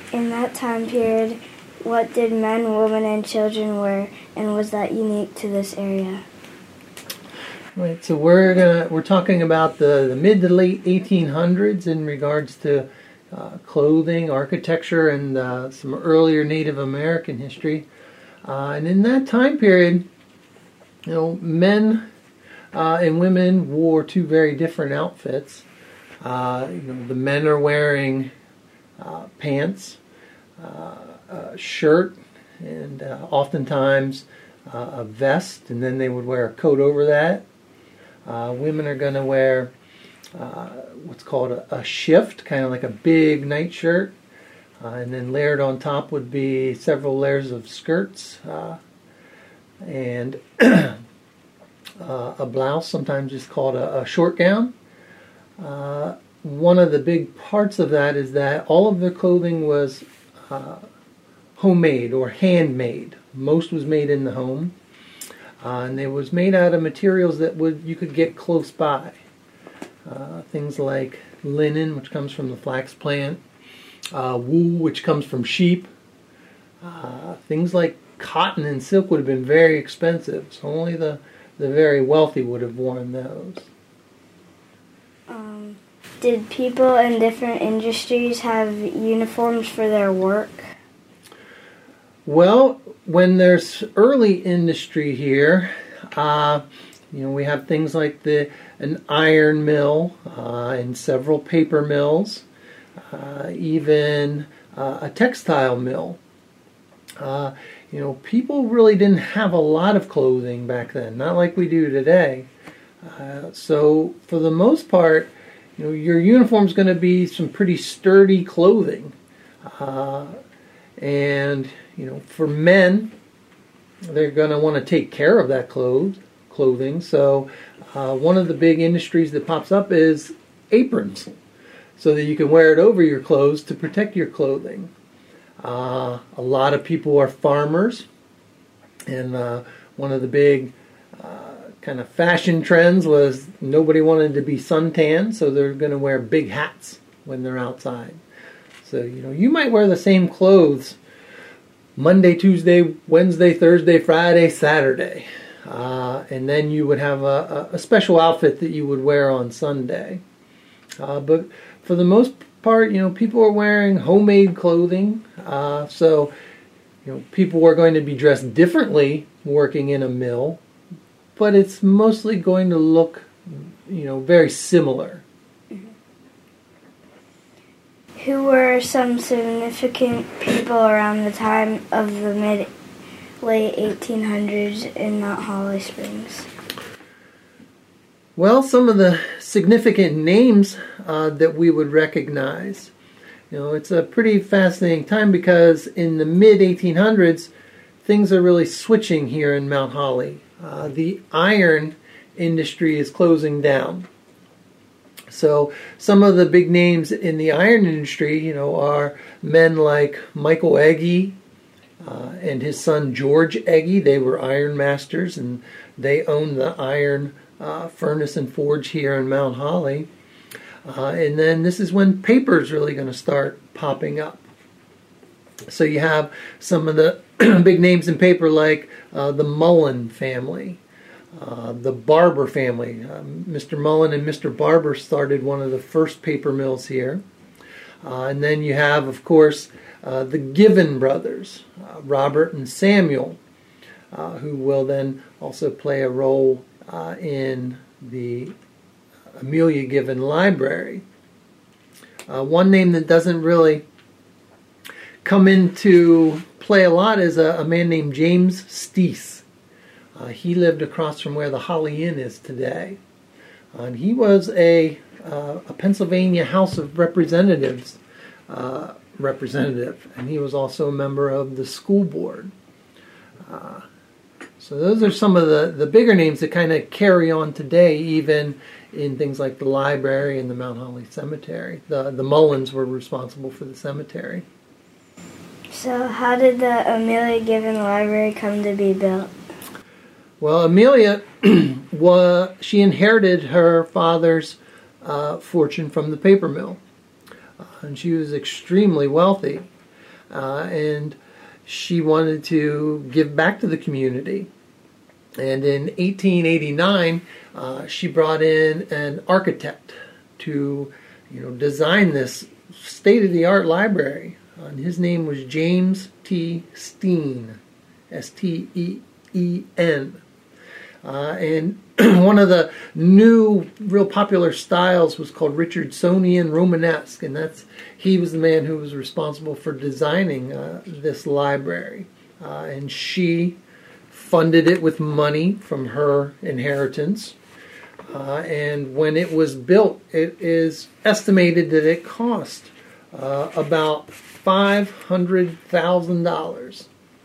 In that time period, what did men, women, and children wear, and was that unique to this area? Right, so we're talking about the mid to late 1800s in regards to clothing, architecture, and some earlier Native American history. And in that time period, men and women wore two very different outfits. The men are wearing pants, a shirt, and oftentimes a vest, and then they would wear a coat over that. Women are going to wear what's called a shift, kind of like a big nightshirt, and then layered on top would be several layers of skirts and a blouse, sometimes just called a short gown. One of the big parts of that is that all of their clothing was homemade or handmade. Most was made in the home. And it was made out of materials that you could get close by. Things like linen, which comes from the flax plant, wool, which comes from sheep. Things like cotton and silk would have been very expensive, so only the very wealthy would have worn those. Did people in different industries have uniforms for their work? Well, when there's early industry here, we have things like an iron mill and several paper mills, even a textile mill. People really didn't have a lot of clothing back then, not like we do today. So for the most part, your uniform's going to be some pretty sturdy clothing. And for men, they're going to want to take care of that clothing. So one of the big industries that pops up is aprons, so that you can wear it over your clothes to protect your clothing. A lot of people are farmers, and one of the big kind of fashion trends was nobody wanted to be suntan, so they're going to wear big hats when they're outside. So, you might wear the same clothes Monday, Tuesday, Wednesday, Thursday, Friday, Saturday. And then you would have a special outfit that you would wear on Sunday. But for the most part, people are wearing homemade clothing. So, people are going to be dressed differently working in a mill. But it's mostly going to look, very similar. Who were some significant people around the time of the late 1800s in Mount Holly Springs? Well, some of the significant names that we would recognize. It's a pretty fascinating time because in the mid-1800s, things are really switching here in Mount Holly. The iron industry is closing down. So some of the big names in the iron industry, are men like Michael Egge and his son George Egge. They were iron masters, and they owned the iron furnace and forge here in Mount Holly. And then this is when paper is really going to start popping up. So you have some of the big names in paper like the Mullen family, the Barber family. Mr. Mullen and Mr. Barber started one of the first paper mills here. And then you have, of course, the Given brothers, Robert and Samuel, who will then also play a role in the Amelia Given Library. One name that doesn't really come into play a lot is a man named James Steese. He lived across from where the Holly Inn is today. And he was a Pennsylvania House of Representatives representative, and he was also a member of the school board. So those are some of the bigger names that kind of carry on today, even in things like the library and the Mount Holly Cemetery. The Mullins were responsible for the cemetery. So how did the Amelia Given Library come to be built? Well, Amelia, she inherited her father's fortune from the paper mill. And she was extremely wealthy. and she wanted to give back to the community. And in 1889, she brought in an architect to, design this state-of-the-art library. And his name was James T. Steen, S-T-E-E-N. And one of the new, real popular styles was called Richardsonian Romanesque, and he was the man who was responsible for designing this library. And she funded it with money from her inheritance. And when it was built, it is estimated that it cost about $500,000.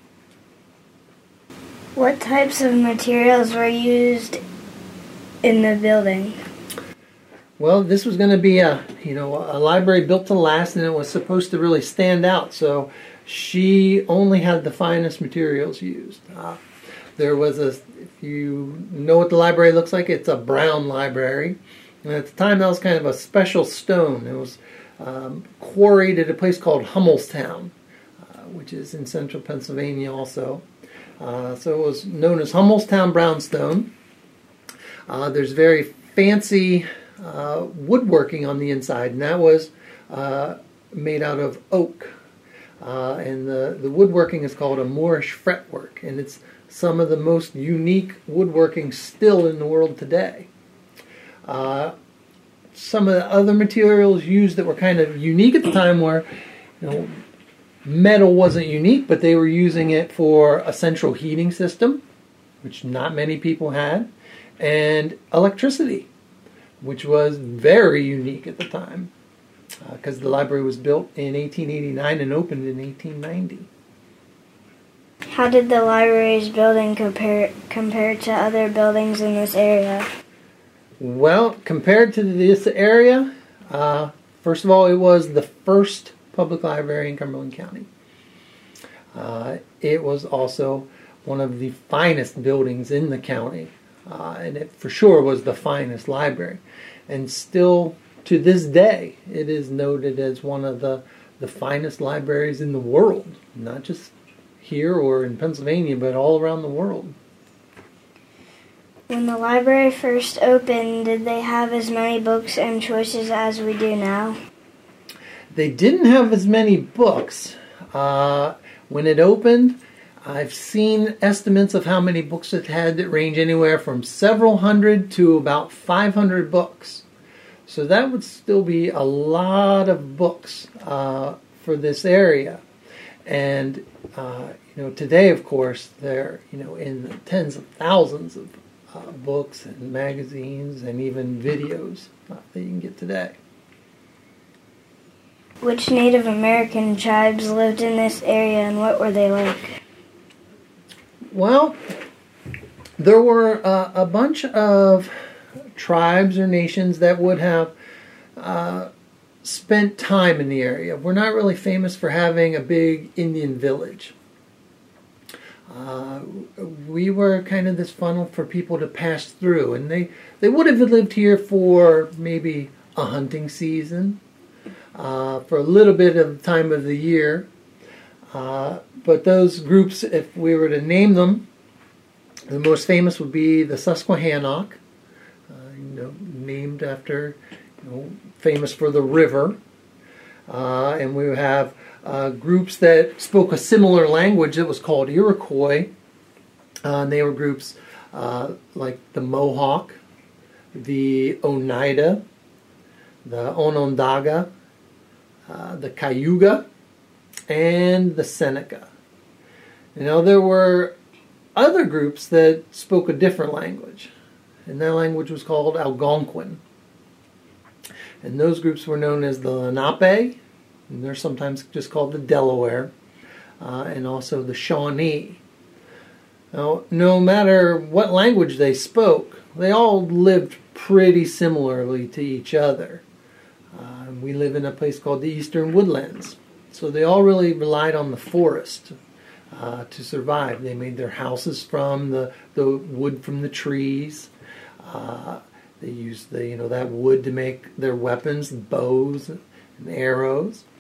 What types of materials were used in the building? Well, this was going to be a library built to last, and it was supposed to really stand out. So she only had the finest materials used. There was if you know what the library looks like, it's a brown library. And at the time, that was kind of a special stone. It was quarried at a place called Hummelstown, which is in central Pennsylvania also. So it was known as Hummelstown brownstone. There's very fancy woodworking on the inside, and that was made out of oak. And the woodworking is called a Moorish fretwork, and it's some of the most unique woodworking still in the world today. Some of the other materials used that were kind of unique at the time were, metal wasn't unique, but they were using it for a central heating system, which not many people had, and electricity, which was very unique at the time, because the library was built in 1889 and opened in 1890. How did the library's building compare to other buildings in this area? Well, compared to this area, first of all, it was the first public library in Cumberland County. It was also one of the finest buildings in the county, and it for sure was the finest library. And still to this day, it is noted as one of the finest libraries in the world, not just here or in Pennsylvania, but all around the world. When the library first opened, did they have as many books and choices as we do now? They didn't have as many books. When it opened, I've seen estimates of how many books it had that range anywhere from several hundred to about 500 books. So that would still be a lot of books for this area. And, today, of course, they're, in the tens of thousands of books and magazines and even videos that you can get today. Which Native American tribes lived in this area, and what were they like? Well, there were a bunch of tribes or nations that would have spent time in the area. We're not really famous for having a big Indian village. We were kind of this funnel for people to pass through, and they would have lived here for maybe a hunting season, for a little bit of time of the year. But those groups, if we were to name them, the most famous would be the Susquehannock, named after, famous for the river. And we would have groups that spoke a similar language that was called Iroquois. And they were groups like the Mohawk, the Oneida, the Onondaga, the Cayuga, and the Seneca. There were other groups that spoke a different language, and that language was called Algonquin. And those groups were known as the Lenape, and they're sometimes just called the Delaware, and also the Shawnee. Now, no matter what language they spoke, they all lived pretty similarly to each other. We live in a place called the Eastern Woodlands, so they all really relied on the forest to survive. They made their houses from the wood from the trees. They used that wood to make their weapons, bows and arrows.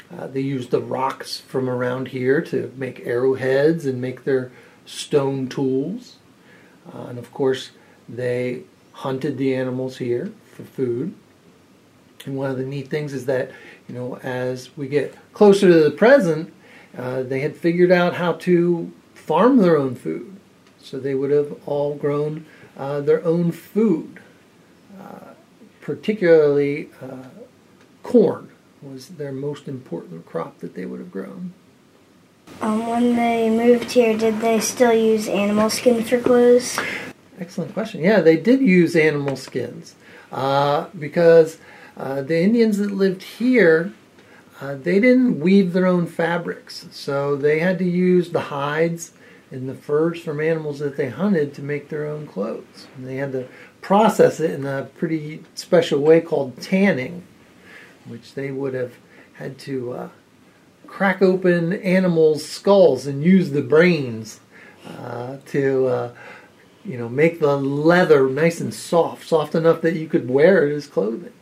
They used the rocks from around here to make arrowheads and make their stone tools. And of course, they hunted the animals here for food. And one of the neat things is that, as we get closer to the present, they had figured out how to farm their own food. So they would have all grown their own food. Particularly corn was their most important crop that they would have grown. When they moved here, did they still use animal skin for clothes? Excellent question. Yeah, they did use animal skins because the Indians that lived here, they didn't weave their own fabrics. So they had to use the hides and the furs from animals that they hunted to make their own clothes. And they had to process it in a pretty special way called tanning, which they would have had to crack open animals' skulls and use the brains to make the leather nice and soft enough that you could wear it as clothing.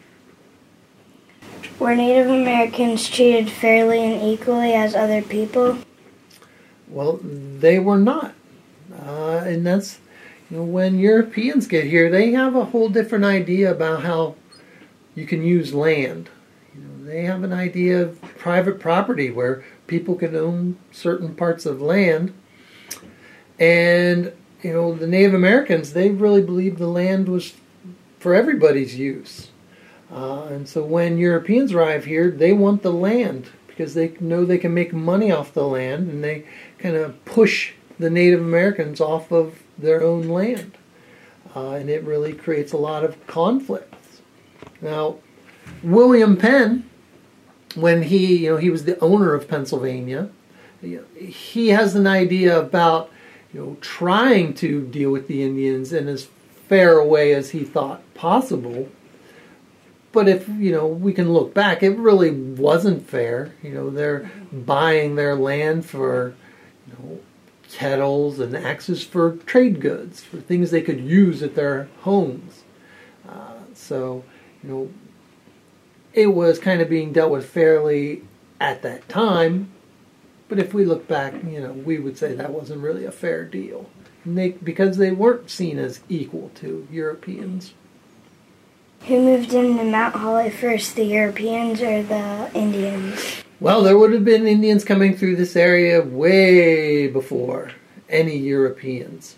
Were Native Americans treated fairly and equally as other people? Well, they were not. And that's, when Europeans get here, they have a whole different idea about how you can use land. They have an idea of private property where people can own certain parts of land. And, the Native Americans, they really believed the land was for everybody's use. And so when Europeans arrive here, they want the land because they know they can make money off the land, and they kind of push the Native Americans off of their own land. And it really creates a lot of conflicts. Now, William Penn, when he was the owner of Pennsylvania, he has an idea about, trying to deal with the Indians in as fair a way as he thought possible. But if, we can look back, it really wasn't fair. They're buying their land for, kettles and axes for trade goods, for things they could use at their homes. So, it was kind of being dealt with fairly at that time. But if we look back, we would say that wasn't really a fair deal. Because they weren't seen as equal to Europeans. Who moved into Mount Holly first, the Europeans or the Indians? Well, there would have been Indians coming through this area way before any Europeans.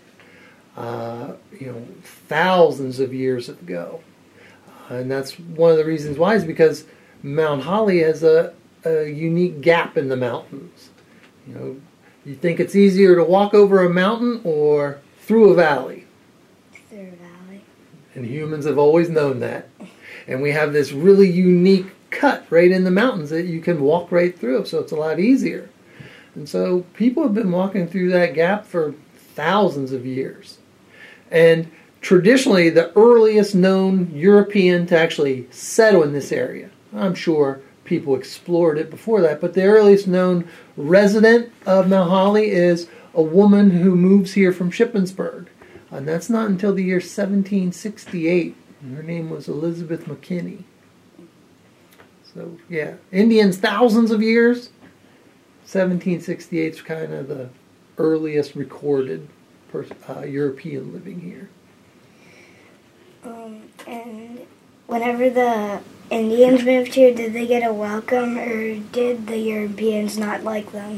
Thousands of years ago. And that's one of the reasons why, is because Mount Holly has a unique gap in the mountains. You think it's easier to walk over a mountain or through a valley? Through a valley. And humans have always known that. And we have this really unique cut right in the mountains that you can walk right through, so it's a lot easier. And so people have been walking through that gap for thousands of years. And traditionally, the earliest known European to actually settle in this area, I'm sure people explored it before that, but the earliest known resident of Mount Holly is a woman who moves here from Shippensburg. And that's not until the year 1768. And her name was Elizabeth McKinney. So, yeah, Indians, thousands of years. 1768 is kind of the earliest recorded European living here. And whenever the Indians moved here, did they get a welcome, or did the Europeans not like them?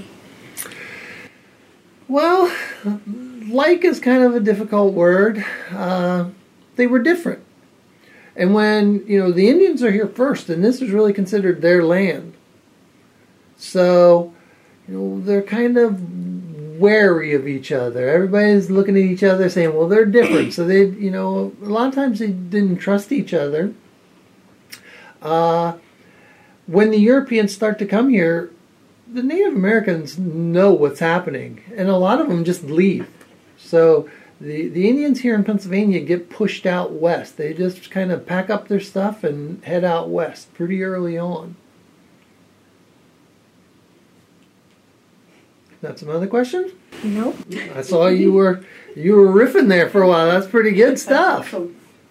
Well, like is kind of a difficult word. They were different. And when, the Indians are here first, and this is really considered their land. So, they're kind of wary of each other. Everybody's looking at each other saying, well, they're different. So they, a lot of times they didn't trust each other. When the Europeans start to come here, the Native Americans know what's happening, and a lot of them just leave. So the Indians here in Pennsylvania get pushed out west. They just kind of pack up their stuff and head out west pretty early on. Got some other questions? Nope. I saw you were riffing there for a while. That's pretty good stuff.